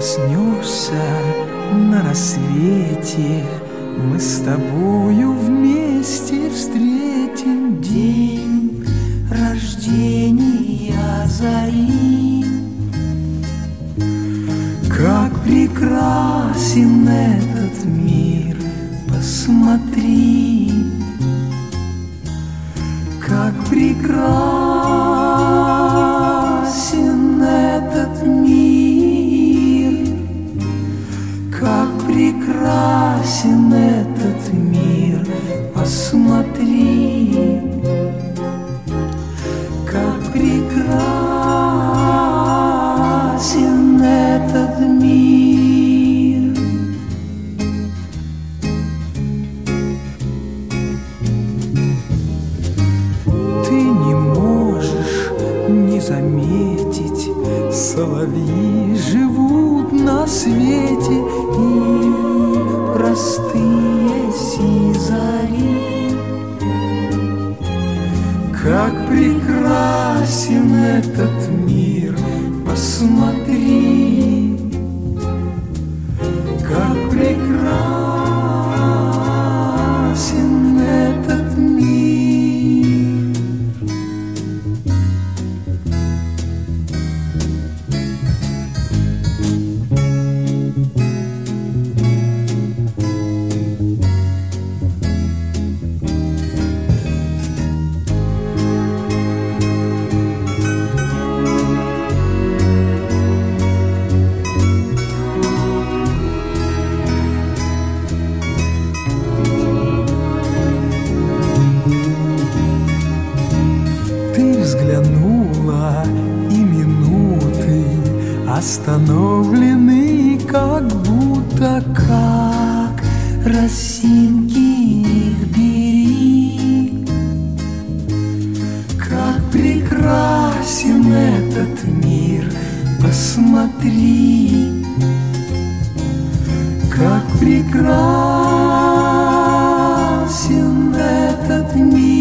проснешься на рассвете, мы с тобою вместе встретим день рождения зари. Как прекрасен этот мир, посмотри, как прекрасен этот мир, как прекрасен этот мир, посмотри, как прекрасен этот мир. Ты не можешь не заметить, соловьи живут на свете, и простые сизари. Как прекрасен этот мир, посмотри, как прекрасен этот мир. Взглянула, и минуты остановлены, как будто, как росинки их бери. Как прекрасен этот мир, посмотри, как прекрасен этот мир.